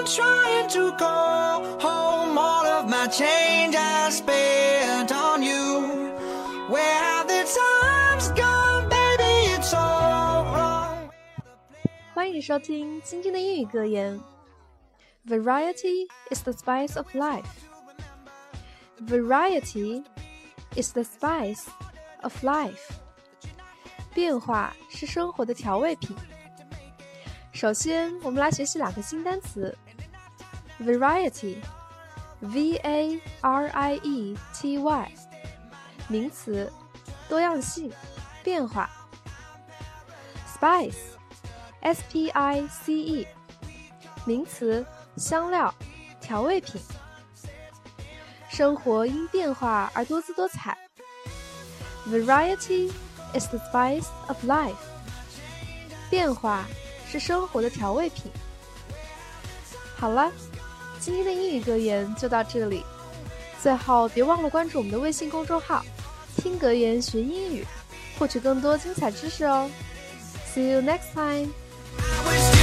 trying to call home all of my change I spent on you. Where have the times gone, baby, it's all wrong. 欢迎收听今天的英语格言。Variety is the spice of life. Variety is the spice of life. 变化是生活的调味品。首先，我们来学习2个新单词。Variety, V-A-R-I-E-T-Y， 名词，多样性，变化。Spice, S-P-I-C-E， 名词，香料，调味品。生活因变化而多姿多彩。Variety is the spice of life. 变化是生活的调味品。好了，今天的英语格言就到这里。最后别忘了关注我们的微信公众号，听格言学英语，获取更多精彩知识哦。See you next time.